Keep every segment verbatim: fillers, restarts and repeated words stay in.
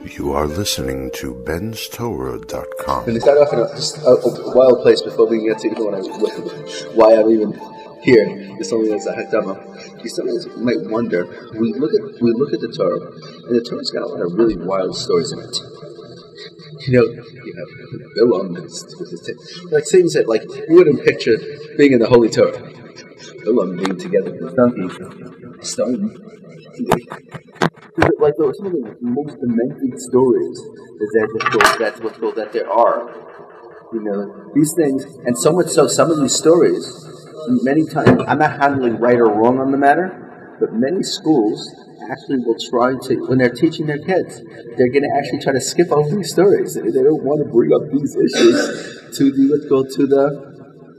You are listening to Ben's Torah dot com. And to start off in a, just a, a wild place before we get to even I, why I'm even here, this only is a hakdama. You sometimes might wonder. We look at we look at the Torah, and the Torah's got a lot of really wild stories in it. You know, you have Bilam with his t- like things that like you wouldn't picture being in the Holy Torah. Bilam being together with his donkey, stone. Like some of the most demented stories is that what's called, that's what's called that there are. You know, these things, and so much so, some of these stories, many times, I'm not handling right or wrong on the matter, but many schools actually will try to, when they're teaching their kids, they're going to actually try to skip over these stories. They don't want to bring up these issues to the, let's go to the,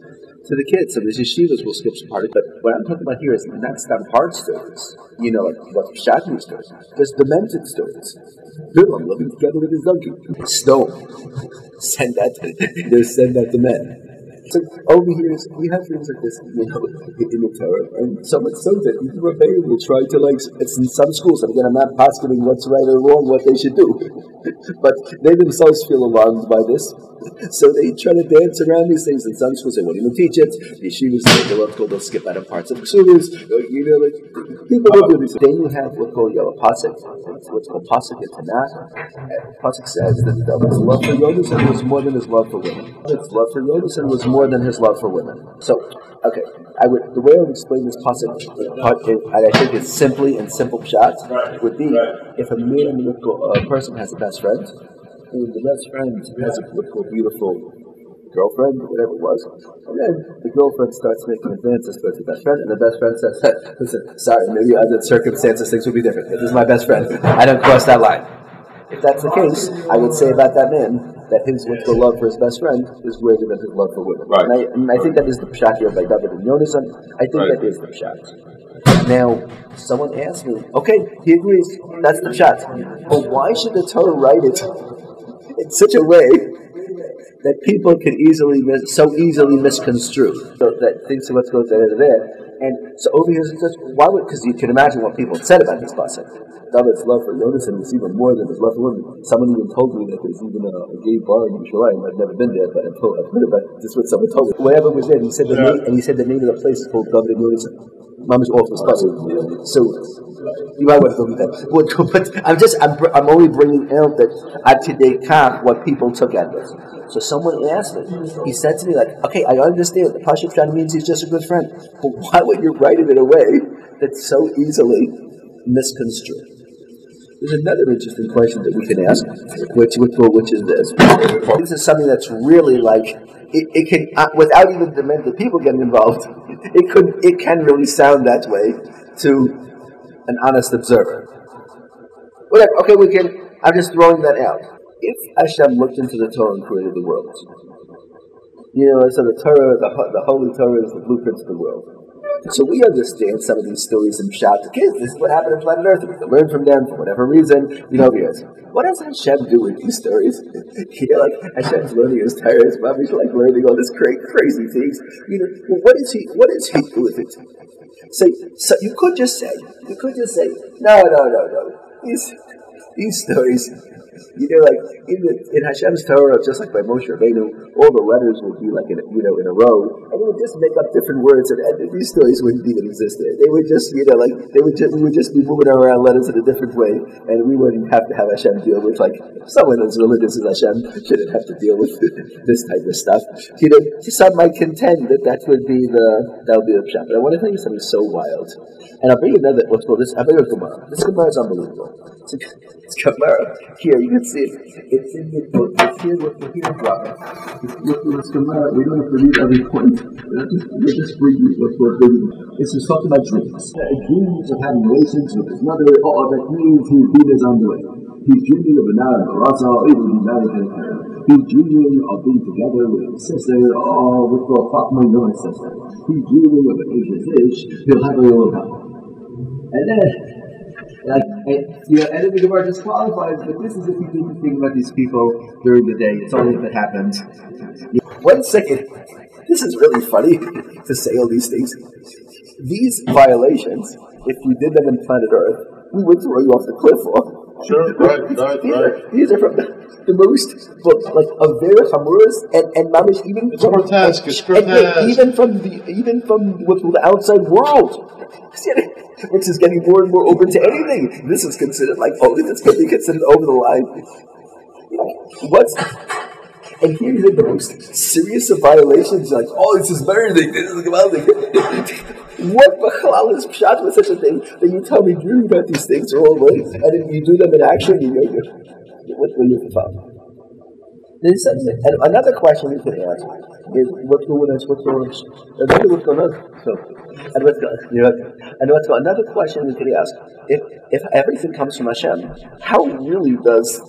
to the kids. So the yeshivas will skip some part of it. But what I'm talking about here is not some hard stories. You know, like what's shocking stories. There's demented stories. Bilam living together with his donkey. Stone. Send that to, send that to men. So over here, we have things like this, you know, in the Torah, and so much so that even Rebbeinu will try to, like, it's in some schools, and again, I'm not posting what's right or wrong, what they should do, but they themselves feel alarmed by this, so they try to dance around these things. In some schools, they won't even teach it. The yeshivas, they'll, they'll skip out of parts of ksuras, you know, like, people will do this. Then you have what's called Yellow Pasuk, what's called Pasuk in Tanakh. Pasuk says that his love for Yonasan was more than his love for women. His love for Yonasan was more than his love for women. So, okay, I would the way I would explain this Pasuk, and I think it's simply and simple pshat, would be if a man and a person has a best friend, and the best friend has a beautiful girlfriend, whatever it was, and then the girlfriend starts making advances towards the best friend, and the best friend says, hey, listen, sorry, maybe under circumstances things would be different. This is my best friend. I don't cross that line. If that's the case, I would say about that man that his what's the love for his best friend is greater than his love for women. Right. And, I, and I think that is the pshat here by David and Yonasan. I think right. that is the pshat. Now, someone asked me, okay, he agrees, that's the pshat. But why should the Torah write it in such a way that people can easily mis- so easily misconstrue? So that things of what goes there and there. And so over here, why would, because you can imagine what people said about this pasuk. David's love for Yonasan is even more than his love for women. Someone even told me that there's even a, a gay bar in Yerushalayim. I've never been there, but I've, told, I've heard about it. This is what someone told me. Whatever was there, he said the yeah. name, and he said the name of the place is called David and Yonasan. Mama's off this pasuk. So you might want to go with that. But, but I'm just, I'm, I'm only bringing out that at today count what people took at this. So someone asked me, he said to me, like, okay, I understand the Pasuk Pshat means he's just a good friend, but why would you write it in a way that's so easily misconstrued? There's another interesting question that we can ask, which which, which is this. This is something that's really like, it, it can, uh, without even the mental people getting involved, it could, it can really sound that way to an honest observer. Whatever, okay, we can, I'm just throwing that out. If Hashem looked into the Torah and created the world, you know, so the Torah, the, the Holy Torah is the blueprint of the world. So we understand some of these stories in Pshat. The kids, this is what happened on planet Earth. We can learn from them for whatever reason. You know, here's what does Hashem do with these stories? You know, like Hashem's learning his Torah, his mommy's like learning all this crazy, crazy things. You know, well, what is he? What does he do with it? So, so you could just say, you could just say, no, no, no, no. These, these stories. You know, like in the in Hashem's Torah, just like by Moshe Rabbeinu, all the letters would be like in a, you know in a row, and they would just make up different words, and, and these stories wouldn't even exist. They would just you know like they would just we would just be moving around letters in a different way, and we wouldn't have to have Hashem deal with like someone as religious as Hashem shouldn't have to deal with this type of stuff. You know, some might contend that that would be the that would be the pshat. But I want to tell you something so wild, and I'll bring you another. What's called this? I'll bring you a Gemara. This Gemara is unbelievable. It's, a, it's Gemara here. You can see it. It's in the book. It's here with the Hebrew Bible. If you look at this Gemara, we don't have to read every point. We'll just read what's what reading. It's just talking about dreams. Uh, dreams of having relations with his mother. Oh, that means he's been his own way. He's dreaming of an Arab Barasa, or even he's married to her. He's dreaming of being together with his sister, or with the Fatma, no his sister. He's dreaming of an Asian dish. He'll have a little help. And then. Like, and, you know, and then the Gemara disqualifies, but this is if you didn't think about these people during the day. It's only if it happened. You know, one second. This is really funny to say all these things. These violations, if we did them in planet Earth, we would throw you off the cliff for. Sure, right, right, these, right. Are, these are from the, the most, well, like, of very Hamuras, and, and Mamish, even It's grotesque, it's grotesque. And even from the, even from what's the outside world. Which is getting more and more open to anything. This is considered like, oh, this could be considered over the line. You know, what's, and here you did the most serious of violations, like, oh, this is murdering, this is Gavaldik. What Bachalal is shot with such a thing that you tell me dreaming about these things are all ways, and if you do them in action, you go, what will you follow? And another question we could ask is, what's going on? What's going on? Another what's going on? So, and what's going on? You know, and what's going on? Another question we could ask: if if everything comes from Hashem, how really does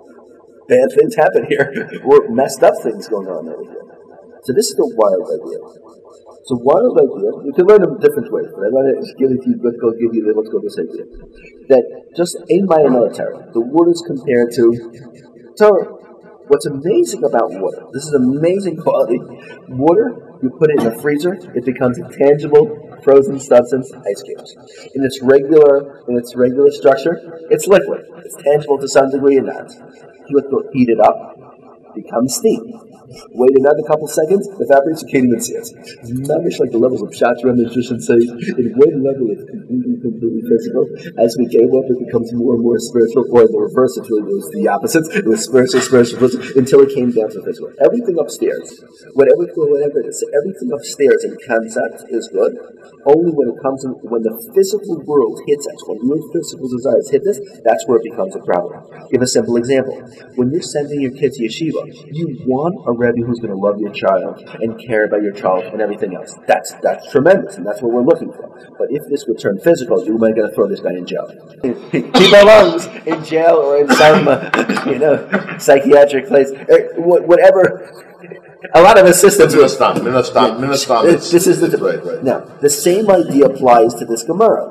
bad things happen here, or messed up things going on over here? So this is a wild idea. It's a wild idea. You can learn them different ways, but I want to just give it to you. Let's go give you. Let's go this idea that just in my military, the word is compared to Torah. What's amazing about water, this is amazing quality. Water, you put it in a freezer, it becomes a tangible, frozen substance, ice cubes. In its regular, in its regular structure, it's liquid. It's tangible to some degree or not. You have to heat it up, becomes steam. Wait another couple seconds, evaporates, you can't even see it. It's not much like the levels of Shatra and the should say, in one level it's completely, completely physical. As we go up, it becomes more and more spiritual, or the reverse, it really was the opposite. It was spiritual, spiritual, spiritual, until it came down to physical. Everything upstairs, whatever, whatever it is, everything upstairs in concept is good. Only when it comes in, when the physical world hits us, when your physical desires hit this, that's where it becomes a problem. Give a simple example. When you're sending your kid to yeshiva, you want a Rebbe who's going to love your child and care about your child and everything else. That's that's tremendous, and that's what we're looking for. But if this would turn physical, you might going to throw this guy in jail. He belongs in jail or in some, uh, you know, psychiatric place, or whatever. A lot of assistants. Minastam, Minastam, Minastam. This is the right, right. Now, the same idea applies to this Gemara.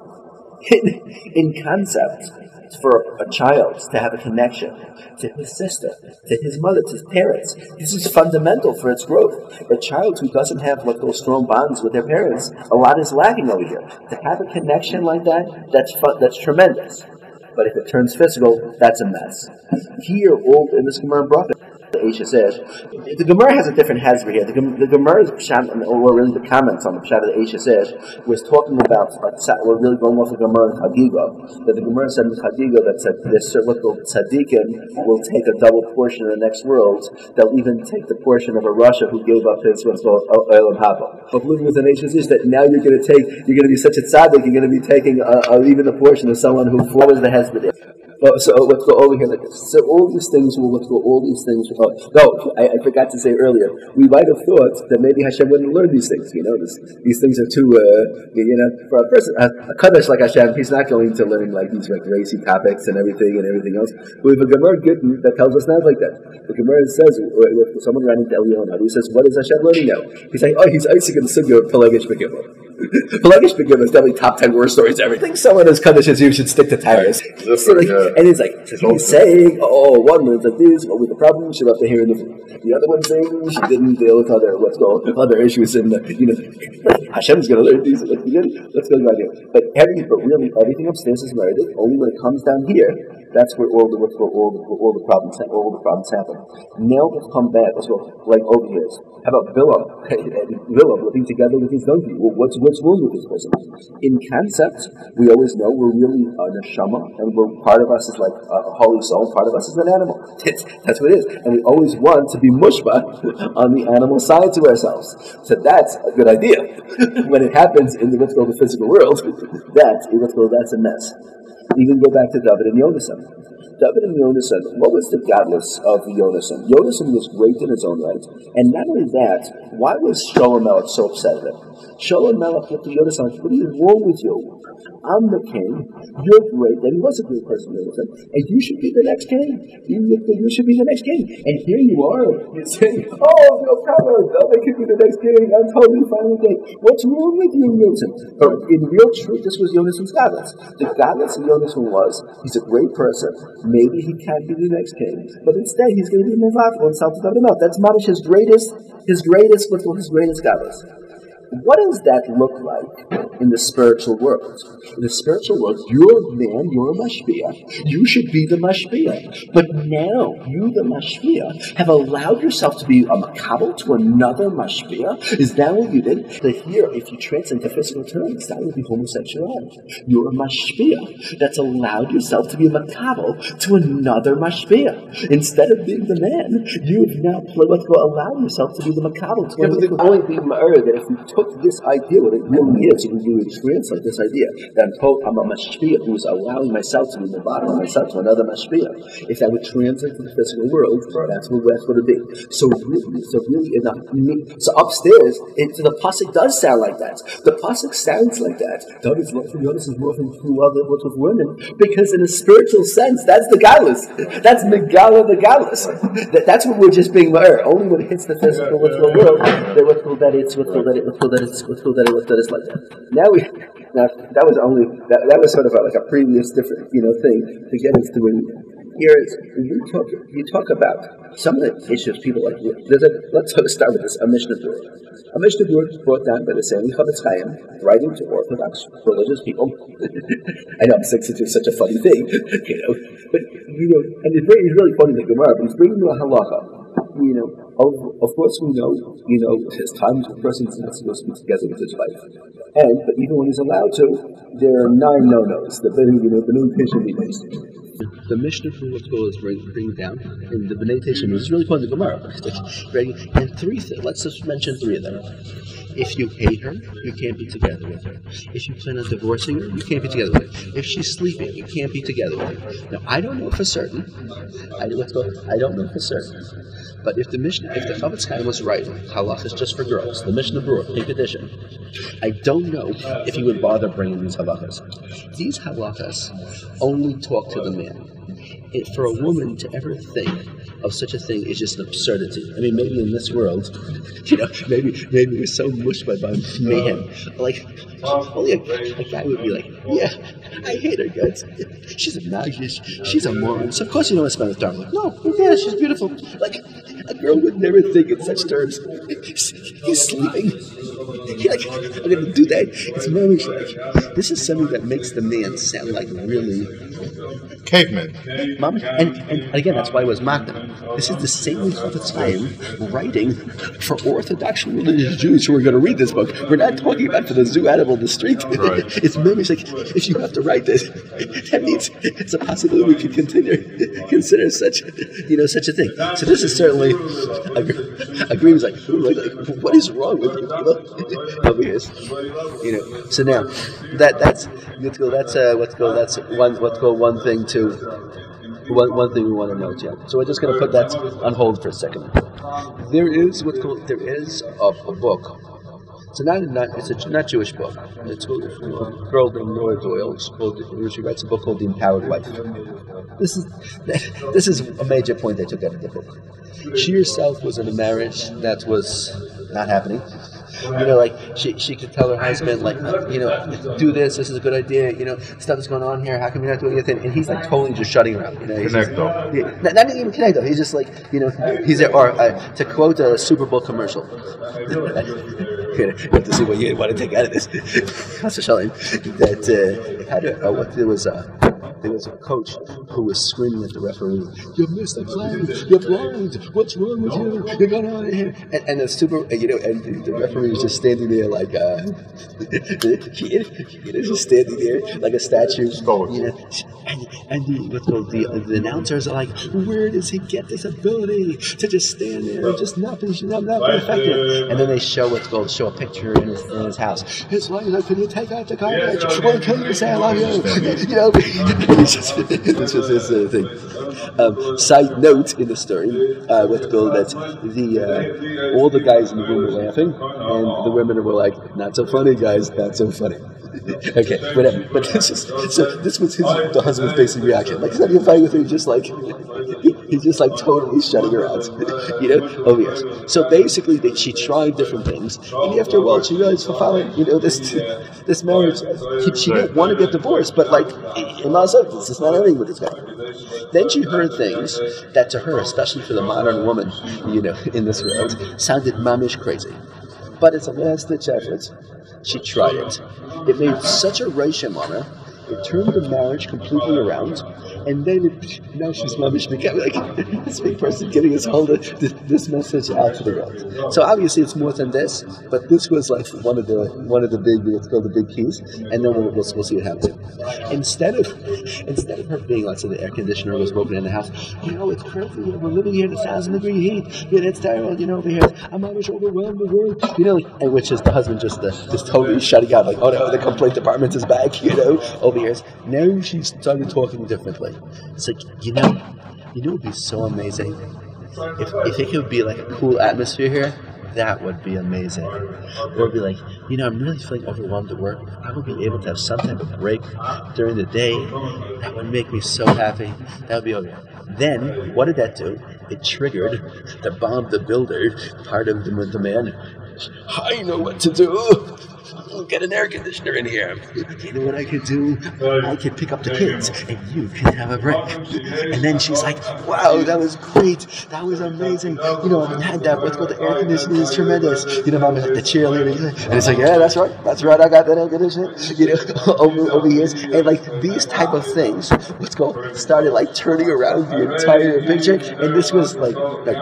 In, in concept, for a child to have a connection to his sister, to his mother, to his parents, this is fundamental for its growth. A child who doesn't have like those strong bonds with their parents, a lot is lacking over here. To have a connection like that, that's fun, that's tremendous. But if it turns physical, that's a mess. Here, all in this Gemara Bracha, the Aisha says, the Gemara has a different hazard here. The, the Gemara's pshat, or really the comments on the pshat of the Aisha says, was talking about, we're really going off the Gemara in Chagiga, that the Gemara said in Chagiga that said this little tzaddikim will take a double portion in the next world. They'll even take the portion of a Rasha who gave up his what's called Olam Haba. But living with an Aisha is that now you're going to take, you're going to be such a tzaddik, you're going to be taking uh, uh, even a portion of someone who was the husband. Oh, so oh, let's go over here like this. So all these things will let's go. All these things. Oh, no, I, I forgot to say earlier. We might have thought that maybe Hashem wouldn't learn these things. You know, this, these things are too. Uh, you know, for a person, a, a kaddish like Hashem, he's not going to learn like these like racy topics and everything and everything else. We have a Gemara Gittin that tells us not like that. The Gemara says, if someone ran into Eliyahu, he says, "What is Hashem learning now?" He's saying, "Oh, he's icing in the sugya of Pelagish Begimel." Pelagish Begimel is definitely top ten worst stories ever. I think someone as kaddish as you should stick to tires. So like, and he's like. He's saying, oh, one was like this, what was the problem? She left the hair in the The other one saying she didn't deal with other, what's called, other issues, and, uh, you know, Hashem's going to learn these. Like, let's go right here. But, every, but really, everything upstairs is merited. Only when it comes down here, that's where all the, what's called, all the, all the problems, all the problems happen. Now let's come back, let's go, like over here. How about Bilam? Bilam living together with his donkey. Well, what's, what's wrong with this person? In concept, we always know we're really a neshama, and we're, part of us is like a holy soul, part of us is an animal. It's, that's what it is. And we always want to be mushba on the animal side to ourselves. So that's a good idea. When it happens in the what's called the physical world, that's what's called that's a mess. Even go back to David and Yonasan. David and Yonasan, what was the godless of Yonasan? Yonasan was great in his own right. And not only that, why was Shalom Melech so upset with him? Shalom Melech looked at Yonasan, what is wrong with you? I'm the king, you're great, and he was a great person, Yonasan, and you should be the next king. You, you should be the next king. And here you are, you're saying, oh, no problem, I could be the next king, I'm totally fine with it. What's wrong with you, Yonasan? But in real truth, this was Yonasan's godless. The godless of Yonasan was, he's a great person. Maybe he can't be the next king, but instead he's going to be Mavaf on South of David. That's Mamish his greatest, his greatest, what's his greatest godless. what does that look like in the spiritual world? In the spiritual world, you're a man, you're a mashpia. You should be the mashpia. But now, you, the mashpia, have allowed yourself to be a makabel to another mashpia. Is that what you did? So here, if you translate into physical terms, that would be homosexuality. You're a mashpia that's allowed yourself to be a makabel to another mashpia. Instead of being the man, you have now let's go allow yourself to be the makabel to Yeah, but the only thing ma'er that if we took this idea, what it really is, if we would translate this idea, that I'm, told, I'm a mashpia who is allowing myself to be the bottom of myself to another mashpia. If that would translate to the physical world, that's what that's what it would be. So really, so really, enough. So upstairs, it, the pasuk does sound like that. The pasuk sounds like that. David's love for Jonas is more than true love with women, because in a spiritual sense, that's the galus. That's megala the galus. That, that's what we're just being ma'er. Only when it hits the physical what's the world, that what's called that it's what's called that it what's called that it's what's called that it what's that it's like that. Now we now that was only that, that was sort of a, like a previous different you know thing to get us to when here is you talk you talk about some of the issues people like there's a let's sort of start with this a Mishnah Berurah. A Mishnah Berurah brought down by the same Chavetz Chaim, writing to Orthodox religious people. I know I'm six it's such a funny thing, you know, but you know, and it's very it's really funny the Gemara, but he's bringing to a halacha. You know, of, of course we know, you know, there's times a person is not supposed to be together with his wife. And, but even when he's allowed to, there are nine no-nos. The you know, the new patient meetings. The Mishnah for what's called is bringing down, and the B'nai Teshuvah is really called the Gemara. And three things, let's just mention three of them. If you hate her, you can't be together with her. If you plan on divorcing her, you can't be together with her. If she's sleeping, you can't be together with her. Now, I don't know for certain. I, let's go, I don't know for certain. But if the Mishnah, if the Chavetz Chaim was right, halach is just for girls, the Mishnah Berurah, pink edition, I don't know if he would bother bringing these halachas. These halachas only talk to the man. It, for a woman to ever think of such a thing is just an absurdity. I mean, maybe in this world, you know, maybe maybe we're so mushed by, by mayhem. Like, only a, a guy would be like, yeah, I hate her guts. She's a magish. She's a moron. So of course you don't want to spend with dark. Like, no, yeah, she's beautiful. Like, a girl would never think in such terms. He's sleeping. You're like, I'm going to do that. It's very like, this is something that makes the man sound like really... Caveman. Mom, and, and again, that's why it was Magna. This is the same Chavetz Chaim writing for Orthodox religious Jews who are going to read this book. We're not talking about for the zoo animal in the street. Right. It's maybe like, if you have to write this, that means it's a possibility we could continue, consider such, you know, such a thing. So this is certainly agrees like, like, like, what is wrong with you? Obvious, you know. So now, that that's let's go. That's uh, let's go. That's one. Let's go. One thing to one. One thing we want to note. Yeah. So we're just going to put that on hold for a second. There is what's called. There is a, a book. It's not, not it's a not Jewish book. It's called, a girl named Nora Doyle. It's called, she writes a book called The Empowered Wife. This is this is a major point they took out of the book. She herself was in a marriage that was not happening. You know, like she she could tell her husband, like, you know, do this. This is a good idea. You know, stuff is going on here. How come you're not doing anything? And he's like totally just shutting her up. You know, he's Connect just, though. Yeah, not, not even connect though. He's just like, you know, he's there. Or uh, to quote a Super Bowl commercial. You have to see what you want to take out of this. That uh, had a, uh, what there was a there was a coach who was screaming at the referee, "You missed the play! You're blind! What's wrong with you? You're going on here!" And, and the super, you know, and the, the referee was just standing there like uh, he, he was just standing there like a statue. You know, and, and the what's called the, the announcers are like, "Where does he get this ability to just stand there and just not be not, not be effective?" And then they show what's called show a picture in his in his house. His wife, like, "Can you take out the garbage? Well, can you say I love you?" You know, just, this was his uh, thing. Um, side note in the story, uh, what's called that the uh, all the guys in the room were laughing, and the women were like, "Not so funny, guys, not so funny." Okay, whatever. But this is so. This was his the husband's basic reaction. Like, he's not even fighting with her. He's just like he, he's just like totally shutting her out. You know, over years. So basically, they, she tried different things, and after a while, she realized, for following, you know, this this marriage, she, she didn't want to get divorced, but like, in my this is not ending with this guy. Then she heard things that to her, especially for the modern woman, you know, in this world, sounded mamish crazy. but it's a last-ditch effort. She tried it. It made such a reishim on her. It turned the marriage completely around, and then it, now she's mamish became like this big person getting his hold of this, this message out to the world. So obviously it's more than this, but this was like one of the one of the big, let's call the big keys, and then we'll, we'll, we'll see what happens. Instead of instead of her being, let's say the air conditioner was broken in the house, you know, it's crazy, you know, we're living here in a thousand degree heat, you know, it's terrible, you know, over here, I'm mamish overwhelmed with work, you know, and which is the husband just uh, just totally shutting out, like, oh no, the complaint department is back, you know, over years. Now she started talking differently. It's like, you know, you know, it would be so amazing if if it could be like a cool atmosphere here. That would be amazing. Or it'd be like, you know, I'm really feeling overwhelmed at work. I would be able to have some type of break during the day. That would make me so happy. That would be okay. Then, what did that do? It triggered the Bob the Builder part of the, the man. I know what to do. Get an air conditioner in here. You know what I could do? I could pick up the kids, and you can have a break. And then she's like, "Wow, that was great. That was amazing. You know, I haven't had that. Let's go. The air conditioning is tremendous. You know, I'm the cheerleader." And it's like, "Yeah, that's right. That's right. I got that air conditioner." You know, over over years, and like these type of things, let's go. Started like turning around the entire picture, and this was like like.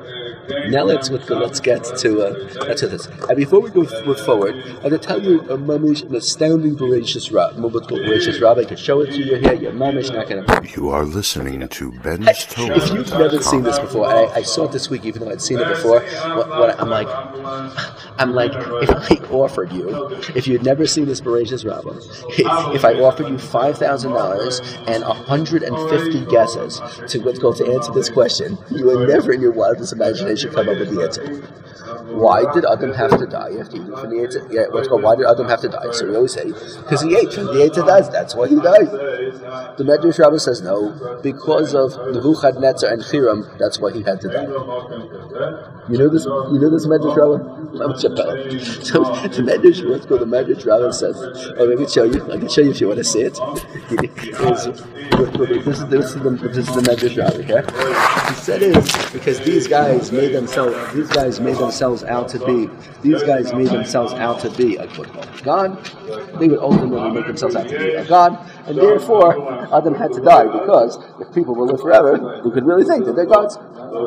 Now let's let's get to uh, let's get this. And before we go f- forward, I'm going to tell you a mamish, an astounding voracious rab. What's called voracious rab? I can show it to you here. Your mamish not going to. You are listening to Ben's Torah. If you've never seen this before, I, I saw it this week, even though I'd seen it before. What, what I'm like, I'm like, if I offered you, if you'd never seen this voracious rab, if, if I offered you five thousand dollars and a hundred and fifty guesses to let's go to answer this question, you would never in your wildest imagination should come up with the answer. Why did Adam have to die? You have to eat from the Eitzah. Yeah, let's go. Why did Adam have to die? So we always say, because he ate from the Eitzah das. That's why he died. The Medrash Rabbah says no, because of Nebuchadnezzar and Hiram. That's why he had to die. You know this. You know this Medrash Rabbah. So the Medrash, let's go. The Medrash Rabbah says, "Oh, let me show you. I can show you if you want to see it." this is this is the this is the Medrash Rabbah. Okay, he said it because these guys made themselves. These guys made themselves out to be. These guys made themselves out to be a God. They would ultimately make themselves out to be a God, and therefore Adam had to die because if people will live forever, we could really think that they're gods.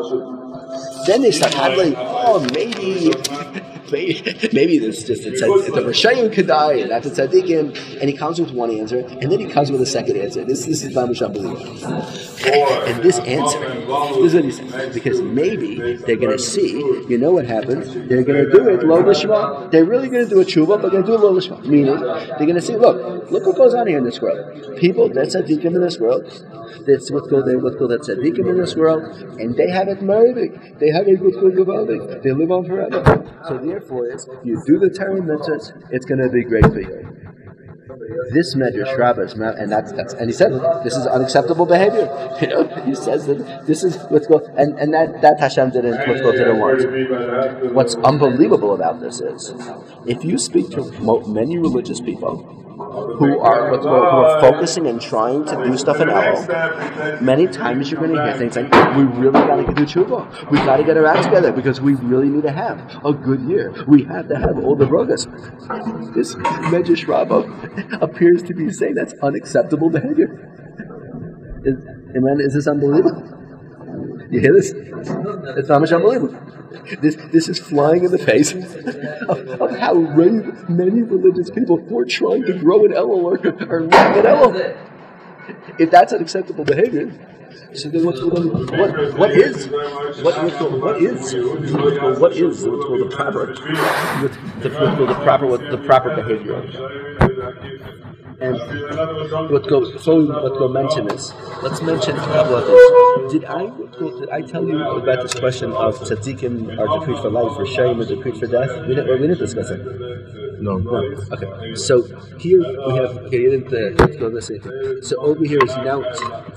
Then they start handling, oh, maybe, maybe, maybe this just it said the Rishayim could die, and that's a tzaddikim, and he comes with one answer, and then he comes with a second answer. This, this is mamish unbelievable. And this answer, this is what he said, because maybe they're going to see, you know what happens? They're going to do it lo lishma. They're really going to do a tshuva, but they're going to do it lo lishma. Meaning, they're going to see, look, look what goes on here in this world. People, that's tzaddikim in this world. That's what's called what's called that tzaddikim in this world, and they have it murdered. They have it good good gavaldik. They live on forever. So therefore, it's, you do the Torah mitzvahs, it's going to be great for you. This Medrash Rabbah is, and that's that's, and he said this is unacceptable behavior. You know, he says that this is what's called, and and that that Hashem didn't what's called didn't want. What's unbelievable about this is, if you speak to many religious people who are who are focusing and trying to do stuff in Elul, many times you're going to hear things like, we really got to do tshuva. We got to get our act together because we really need to have a good year. We have to have all the brogas. This Medrash Rabbah appears to be saying that's unacceptable behavior. Is, amen? Is this unbelievable? You hear this? It's not much unbelievable. This this is flying in the face of, of how brave many religious people who are trying to grow in Elul are, are not in Elul. If that's unacceptable behavior, so then what's what what, what is what what, what is what is what's called the proper the, the, the proper what the proper behavior. And what go before we what go mention is, let's mention a couple of things. Did I did I tell you about this question of tzaddikim are decreed for life, or shayim are decreed for death? We didn't, or we didn't discuss it. No. no. Okay. So here we have. Okay, you didn't uh, let's go this way. So over here is now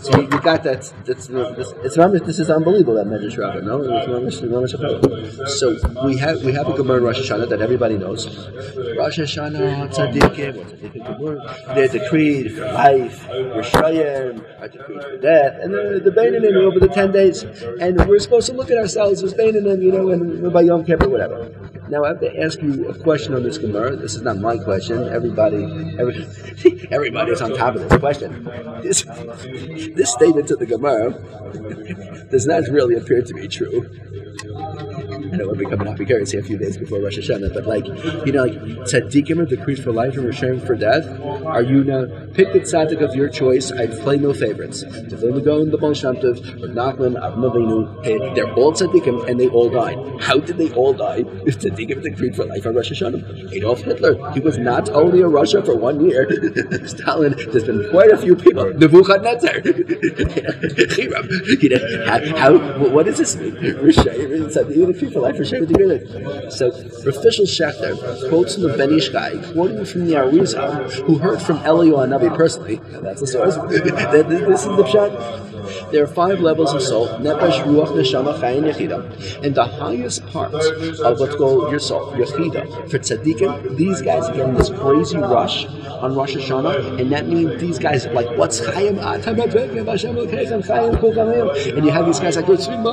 So you, you got that. That's this, it's this is unbelievable that Medrash Rabbah. No, it's Mamish Rabbah. So we have we have a Gemara in Rosh Hashanah that everybody knows. Rosh Hashanah tzaddikim, what's tzaddikim word? They're decreed for life. Rishayim are decreed for death, and the the Beinanim over the ten days. And we're supposed to look at ourselves as Beinanim, you know, and by Yom Kippur, whatever. Now I have to ask you a question on this Gemara. This is not my question. Everybody, every, everybody's on top of this question. This, this statement to the Gemara does not really appear to be true. I know we're becoming happy curious here a few days before Rosh Hashanah, but like, you know, like, tzaddikim are decreed for life and Rishayim for death. Are you now, pick the tzaddik of your choice, I play no favorites. Tefillah Gaon, the Baal Shem Tov, Nachman, Avram Avinu, they're all tzaddikim and they all died. How did they all die if tzaddikim decreed for life on Rosh Hashanah? Adolf Hitler, he was not only a Russia for one year. Stalin, there's been quite a few people. Nebuchadnezzar, Hiram, you know, how, how, what does this mean? Rishayim, tzaddikim decreed for life for Shem Tov. So, Rafishal Shechter quotes from the Ben Ish Chai, quoting from the Arizal, who heard from Eliyahu Hanavi personally. That's the source. This is the pshat. There are five levels of soul: Nefesh, Ruach, Neshama, Chai, and Yechida. And the highest part of what's called your soul, Yechida, for tzaddikim, these guys are getting this crazy rush on Rosh Hashanah, and that means these guys are like, what's Chayim? And you have these guys like,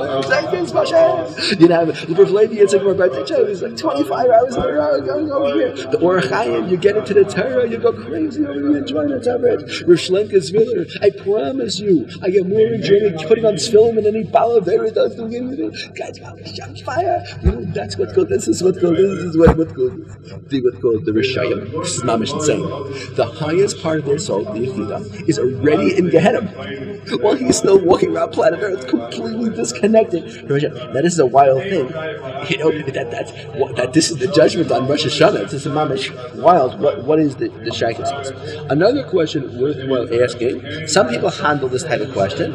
you know, the Rav Levi Yitzchak Bartich, he's like twenty-five hours in a row going over here. The Orach Chaim, you get into the Torah, you go crazy over here enjoying the Torah. Rav Shlenka's Viller, I promise you, I get more enjoyment putting on this film than any Balavera does doing anything. Guys, Hashem's fire. You know, that's what's called, this is what's called, this is what, what's called, the, what's called the Rishayim. This is Mamish insane. The highest part of their soul, the Yechida, is already in Gehenna, while he's still walking around planet Earth, completely disconnected. Now, this is a wild thing. You know, that that's that this is the judgment on Rosh Hashanah. This is mamish wild. What what is the the shaykh? Another question worthwhile asking. Some people handle this type of question.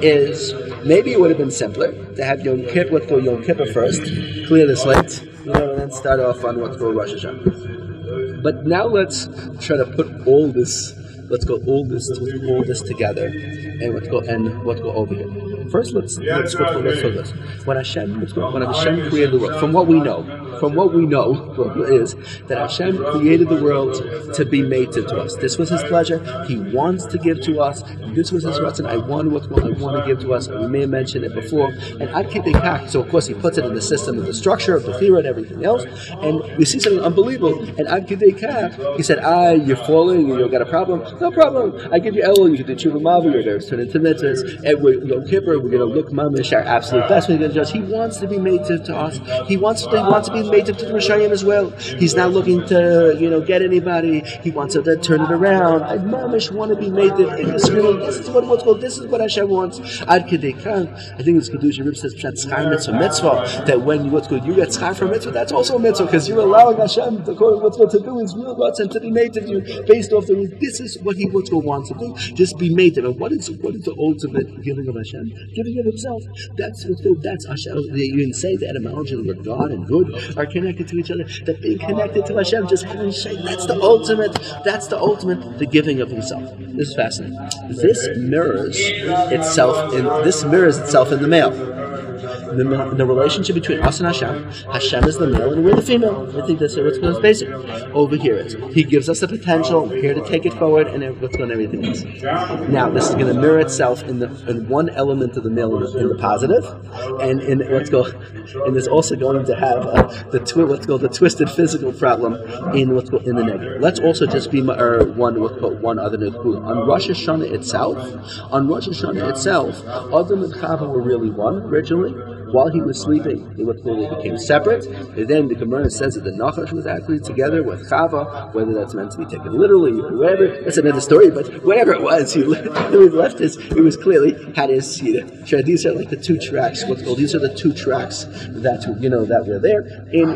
Is maybe it would have been simpler to have Yom Kippur, what's called Yom Kippur first, clear the slate, you know, and then start off on what's called Rosh Hashanah. But now let's try to put all this. Let's go all this all this together, and let's go and let's go over here. First, let's let's go let's go this. When Hashem when Hashem created the world, from what we know, from what we know is that Hashem created the world to be mated to us. This was His pleasure. He wants to give to us. This was His ratzon. I want what I want to give to us. We may have mentioned it before. And Ad Kidei Kach, so of course He puts it in the system of the structure of the theory and everything else. And we see something unbelievable. And Ad Kidei Kach, He said, "Ah, you're falling. You've got a problem. No problem. I give you Elul. You can do Tshuva Mavi. Your nerves turn into mitzvahs. And we're Yom Kippur. We're going to look mamish our absolute best. We're going to judge. He wants to be mated to us. He wants to. He wants to be mated to the Rishayim as well. He's not looking to, you know, get anybody. He wants to then turn it around. I mamish want to be mated in this really. This is what what's called. This is what Hashem wants. Ad Kidei Kach. I think it's Kedusha Rib says Pshat Schar Mitzvah Mitzvah. That when you what's called you get Schar for Mitzvah, that's also a Mitzvah because you're allowing Hashem to what's called to do His real what's and to be mated to you based off the. This is what He what's called wants to do. Just be mated. And what is what is the ultimate giving of Hashem? Giving of Himself. That's what's called. That's Hashem. You can say the etymology where God and good are connected to each other. That being connected to Hashem, just having shayk. That's the ultimate. That's the ultimate. The giving of Himself. This is fascinating. This mirrors itself in this mirrors itself in the male. The, the relationship between us and Hashem. Hashem is the male and we're the female. I think that's what's going basic. Over here is He gives us the potential. We're here to take it forward, and what's going everything else. Now this is going to mirror itself in the in one element of the male in the, in the positive, and in what's go, and there's also going to have uh, the twi- what's called the twisted physical problem in what's called in the negative. Let's also just be uh, one what's called one other nekuda. On Rosh Hashanah itself. On Rosh Hashanah itself, Adam and Chava were really one originally. While he was sleeping, they became separate. And then the Gemara says that the Nachash was actually together with Chava, whether that's meant to be taken literally or whatever. That's another story, but whatever it was, he left his, he was clearly had his, you know, these are like the two tracks, what's called, these are the two tracks that, you know, that were there.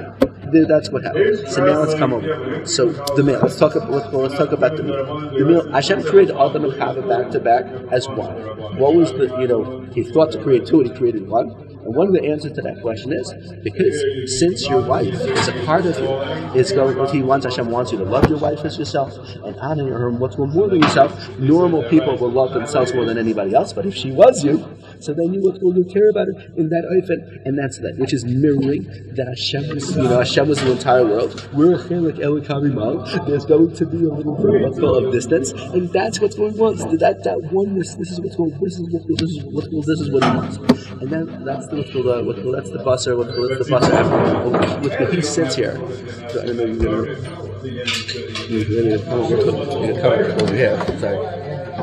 And that's what happened. So now let's come over. So the male, let's talk about, let's, let's talk about the male. The male, Hashem created Adam and Chava back to back as one. What was the, you know, he thought to create two and he created one. And one of the answers to that question is because since your wife is a part of you, is going what he wants. Hashem wants you to love your wife as yourself and honor her what's more than yourself. Normal people will love themselves more than anybody else, but if she was you, so then you will, will care about her in that oifen, and that's that, which is mirroring that Hashem is, you know, Hashem was the entire world. We're a chelik elikamimal. There's going to be a little bit what's called of distance, and that's what's going on. That that oneness. This is what's going. This is what this is what this is what he wants, and then that's the what's called uh, what's called that's the busser. What's called that's the busser after with the, he sits here. So, I don't know you're gonna. You're gonna cover it over here. Sorry.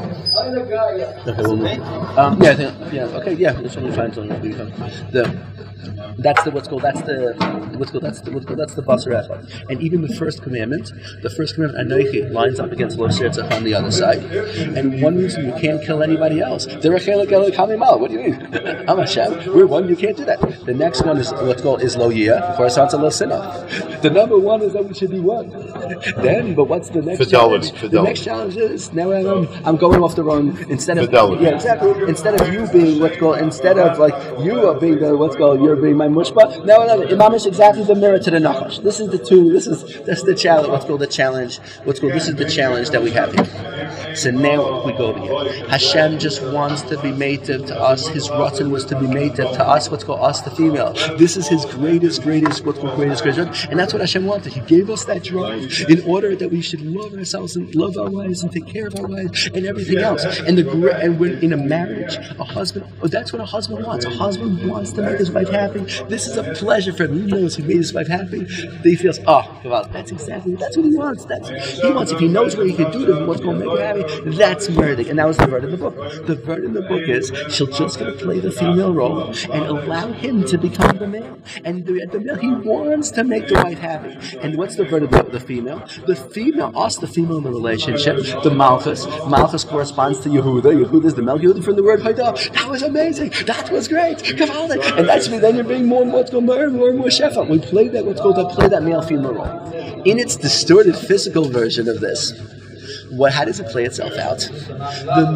Okay, one more. Um, yeah, I think, yeah, okay, yeah, it's only fine. It's only the that's the what's called that's the what's called that's the what's called that's the basar echad. And even the first commandment, the first commandment Anochi lines up against Lo Sirtzach on the other side. And one reason you can't kill anybody else. They're a chelik elik hamimal. What do you mean? I'm Hashem. We're one. You can't do that. The next one is what's called is Lo Yiyah. Of course, it's a Lo Sinah. The number one is that we should be one. Then, but what's the next Fidelity. challenge? Fidelity. The next challenge is now I'm, I'm going off the wrong. Instead of Fidelity. yeah, exactly. Instead of you being what's called, instead of like you are being the what's called, you're being my mushba. Now Imam is exactly the mirror to the nachash. This is the two. This is that's the challenge. What's called the challenge. What's called this is the challenge that we have here. So now we go over here. Hashem just wants to be mated to us. His rotten was to be mated to us. What's called us, the female. This is his greatest, greatest, what's called greatest, greatest, and that's what Hashem wanted. He gave us that drive in order that we should love ourselves and love our wives and take care of our wives and everything else. And the and when in a marriage, a husband, oh, that's what a husband wants. A husband wants to make his wife happy. This is a pleasure for him. He knows he made his wife happy. He feels, oh, well, that's exactly, that's what he wants. That's he wants. If he knows what he can do to what's going to make her happy, that's murder. And that was the word in the book. The word in the book is she'll just going to play the female role and allow him to become the male. And the, the male, he wants to make the wife happy. And what's the word of the, the female? The female, us, the female in the relationship, the Malchus. Malchus corresponds to Yehuda. Yehuda is the male. Yehuda from the word Haidah. That was amazing. That was great. Kavaldik. And that's me. Then you're being more and more, more and more and more shefa. We play that, what's called, to play that male-female role. In its distorted physical version of this, what, how does it play itself out? The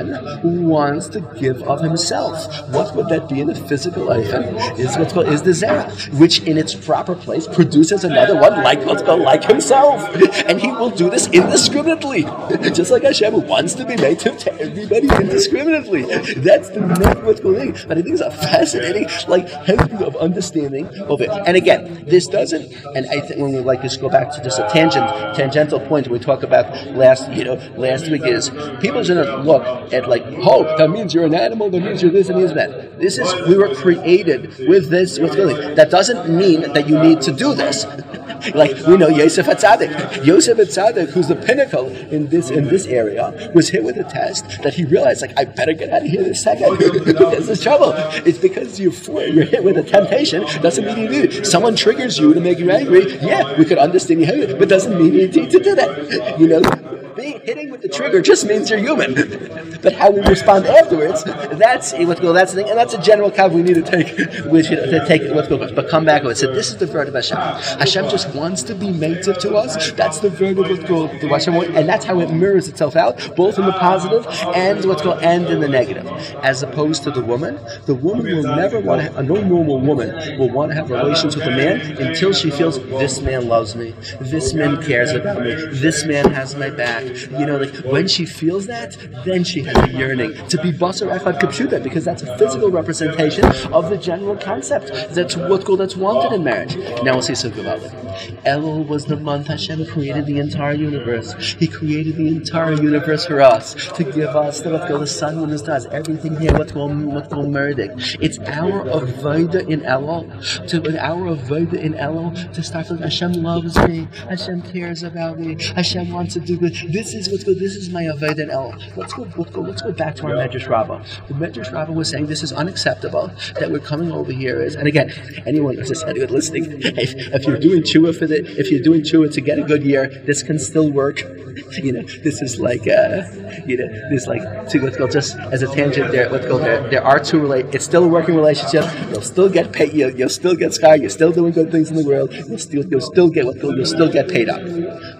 man wants to give of himself. What would that be in the physical life? Is what's called is the zera, which in its proper place produces another one like what's called like himself, and he will do this indiscriminately, just like Hashem wants to be made to everybody indiscriminately. That's the main what's called thing. But I think it's a fascinating, like, helping of understanding of it. And again, this doesn't. And I think when we like just go back to just a tangent, tangential point we talk about last. You know, last week is people are going to look at like, oh, that means you're an animal, that means you're this and this and that. This is, we were created with this, what's going. That doesn't mean that you need to do this. Like we know Yosef HaTzadik. Yosef HaTzadik, who's the pinnacle in this in this area, was hit with a test that he realized, like, I better get out of here this second. This is trouble. It's because you're you're hit with a temptation. Doesn't mean you need it. Someone triggers you to make you angry. Yeah, we could understand you hate it, but doesn't mean you need to do that. You know. Being hitting with the trigger just means you're human, but how we respond afterwards, that's what's go. That's the thing, and that's a general cav we need to take. We should to take what's go, but come back with it. So this is the word of Hashem. Hashem just wants to be mated to us. That's the word of what's called the Hashem, and that's how it mirrors itself out, both in the positive and what's called and in the negative. As opposed to the woman, the woman will never want to. Have, a no normal woman will want to have relations with a man until she feels this man loves me, this man cares about me, this man has my back. You know, like when she feels that, then she has a yearning to be basar echad kipshuta, because that's a physical representation of the general concept that's what's called that's wanted in marriage. Now we'll see something about it. Elul was the month Hashem created the entire universe. He created the entire universe for us to give us the what's called the sun, moon, and stars. Everything here, what's called what's called murdik. It's our avodah in Elul, to an hour avodah in Elul to start feeling Hashem loves me, Hashem cares about me, Hashem wants to do good. This is what's good. This is my avodah in Elul. Let's go. Let's go. Let's go back to our Medrash Rabbah. The Medrash Rabbah was saying this is unacceptable. That we're coming over here is, and again, anyone who's just anyone listening, if, if you're doing tshuva for the, if you're doing tshuva to get a good year, this can still work. You know, this is like, uh, you know, this is like, to, let's go just as a tangent there. Let's go there. There are two relate. It's still a working relationship. You'll still get paid. You'll, you'll still get sky. You're still doing good things in the world. You'll still, you'll still get what you'll still get paid up.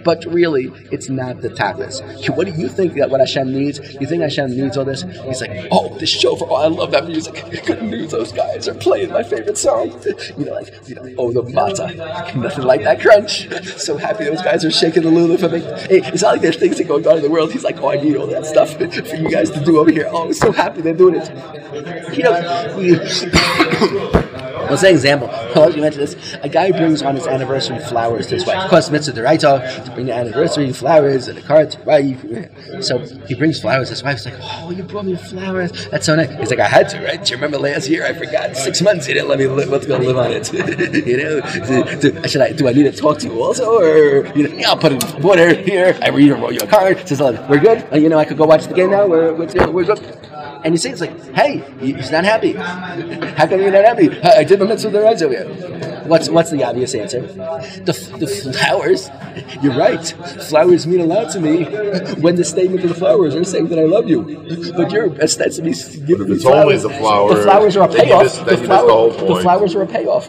But really, it's not the tachlis. What do you think that what Hashem needs? You think Hashem needs all this? He's like, oh, the shofar, oh, I love that music. Good news, those guys are playing my favorite song. You know, like, you know, oh, the matzah. Nothing like that crunch. So happy those guys are shaking the lulu for me. Hey, it's not like there's things that going on in the world. He's like, oh, I need all that stuff for you guys to do over here. Oh, I'm so happy they're doing it. You know, we, I'll say an example. You mentioned this. A guy brings on his anniversary flowers to his wife. Of course, mitzvah deraita to bring the anniversary flowers and a card to wife. So he brings flowers. His wife's like, "Oh, you brought me flowers. That's so nice." He's like, "I had to, right? Do you remember last year? I forgot. Six months you didn't let me live. Let's go live on it. You know? Do, do, should I? Do I need to talk to you also, or you know? Yeah, I'll put it in water here. I read wrote you a card. Says, "We're good. Uh, you know, I could go watch the game now. We're we're, we're good." And you say, it's like, hey, he's not happy. How come you're not happy? I did the mitzvah the right over here. What's what's the obvious answer? The the flowers. You're right. Flowers mean a lot to me. When the statement of the flowers are saying that I love you, but you're ostensibly giving me It's flowers. only the flowers. The flowers are a Then you payoff. miss- The, then you miss flower- the whole the point. flowers are a payoff.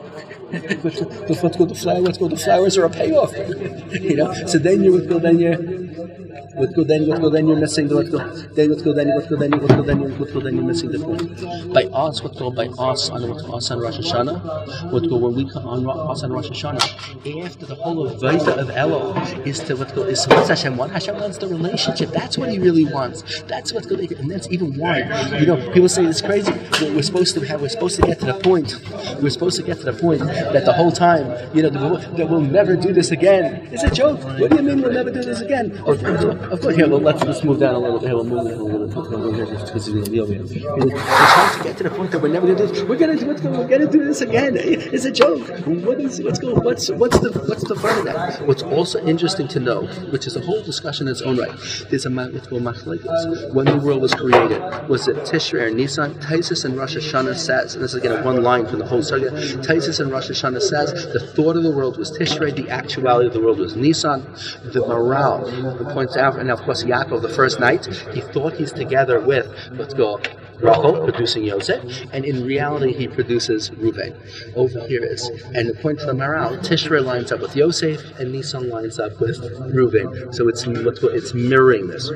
Let's go. The flower. Let's go. The flowers are a payoff. You know. So then you would go. Then you. Let's go then, let's go then, you're missing the, let's go, then, let's go then, let's go then, let's go then, let's go then, you're missing the point. By us, let's go, by us, on, us on Rosh Hashanah, let's go, when we come on us on Rosh Hashanah, after the whole of Vaita of Elul is to, let's go, is what's Hashem want? Hashem wants the relationship. That's what he really wants. That's what's going to, and that's even why, you know, people say it's crazy. We're supposed to have, we're supposed to get to the point, we're supposed to get to the point that the whole time, you know, that we'll never do this again. It's a joke. What do you mean we'll never do this again? Or, of course, here, well, let's just move down a little bit. Here, we'll move down a little bit. Because we're going to be over here. We're trying to get to the point that we're never going to do this. We're going to do, we're going to do this again. It's a joke. What is, what's going, what's, what's the, what's the fun of that? What's also interesting to know, which is a whole discussion in its own right, there's a what's called machlekes. When the world was created, was it Tishrei or Nisan? Taisus and Rosh Hashanah says, and this is again one line from the whole saga. Taisus and Rosh Hashanah says the thought of the world was Tishrei, the actuality of the world was Nisan. The morale, who points out, and of course Yaakov, the first night, he thought he's together with, let's go, Rachel, producing Yosef, and in reality he produces Reuven. Over here is, and according to the morale, Tishrei lines up with Yosef, and Nisan lines up with Reuven. So it's it's mirroring this.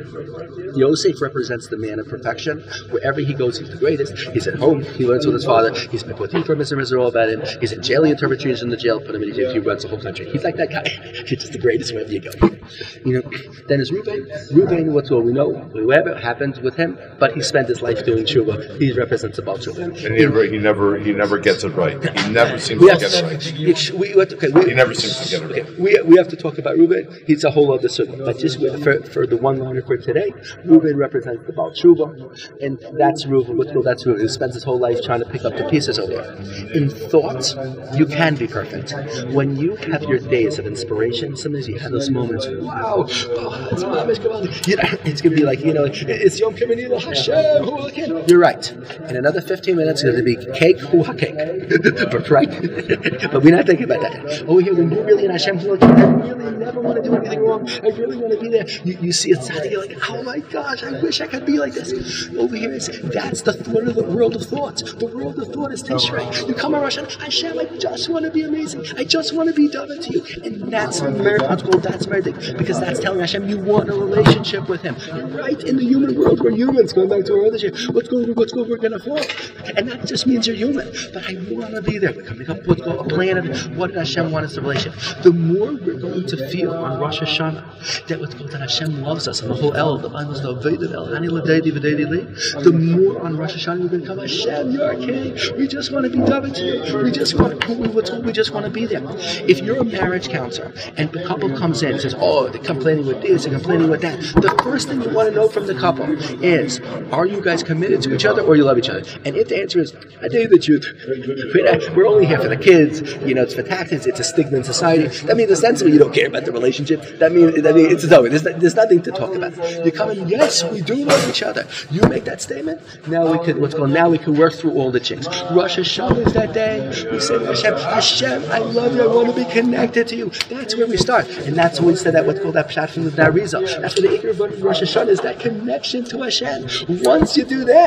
Yosef represents the man of perfection. Wherever he goes, he's the greatest. He's at home, he learns with his father. He's been put in for Mister Israel about him. He's in jail, he interprets trees in the jail, put him in jail, he runs the whole country. He's like that guy. He's just the greatest wherever you go. You know, then is Reuven. Reuven, what's all we know, whatever happened with him, but he spent his life doing tshuva. He represents the Baal Tshuva. And he never, he never, he never gets it right. He never seems We to have get to, it right. we, we, okay, we, He never seems to get it right. okay, we, we have to talk about Reuven. He's a whole other sukkah. But just for, for the one liner for today, Reuven represents the Baal Tshuva, and that's Reuven. What's called that's Reuven. He spends his whole life trying to pick up the pieces over there. In thought, you can be perfect. When you have your days of inspiration, sometimes you have those moments. Wow, oh, that's mamish, come on. You know, it's gonna be like, you know, it's Yom Kippur, Hashem, hu hakim. You're right. In another fifteen minutes, it's going to be cake, hu cake. But right, but we're not thinking about that. Over here, when you're really in Hashem's will, I really never want to do anything wrong. I really want to be there. You, you see it's you're like, oh my gosh, I wish I could be like this. Over here, it's, that's the thought of the world of thought. The world of thought is Tishrei. You come around, Hashem, I just want to be amazing. I just want to be done to you, and that's miracle. That's miracle because that's telling Hashem you want a relationship with Him. You're right. In the human world, we're humans. Going back to our other shit. Let's go. Let's go. We're gonna fall, and that just means you're human. But I want to be there. We're coming up with a plan of what Hashem wants the relationship. The more we're going to feel on Rosh Hashanah that what's called that Hashem loves us, and the whole El, the Bible is the Veda El, Hani L'Deidi V'Deidi Li. The more on Rosh Hashanah we're going to come, Hashem, you're our King. We just want to be David to you. We just want to. We, we just want to be there. If you're a marriage counselor and the couple comes in and says, "Oh, they're complaining with this, they're complaining with that," the first thing you want to know from the couple is, are you guys committed to each other or you love each other? And if the answer is, I tell you the truth, we're only here for the kids, you know, it's for taxes, it's a stigma in society, that means ostensibly you don't care about the relationship. That means, that means it's over. There's, there's nothing to talk about. You come in, yes, we do love each other. You make that statement, now we could, what's called, now we can work through all the chinks. Rosh Hashanah is that day. We say, Hashem, Hashem, I love you, I want to be connected to you. That's where we start. And that's when we said that, what's called that pshat from the Arizal. That's where the Iker of Rosh Hashanah is, that connection to Hashem. Once you do that,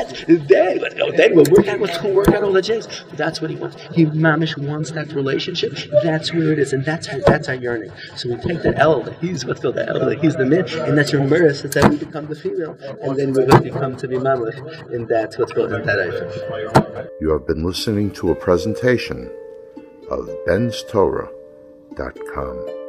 that. Then, but no, then we'll work out what's going to work out all the J's. But that's what he wants. He mamish wants that relationship. That's where it is, and that's our, that's our yearning. So we take the L, that he's what's called the L, that he's the man, and that's your mirror, is that we become the female, and then we're going to become to be mamlich, and that's what's called in that item. You have been listening to a presentation of Ben's Torah dot com.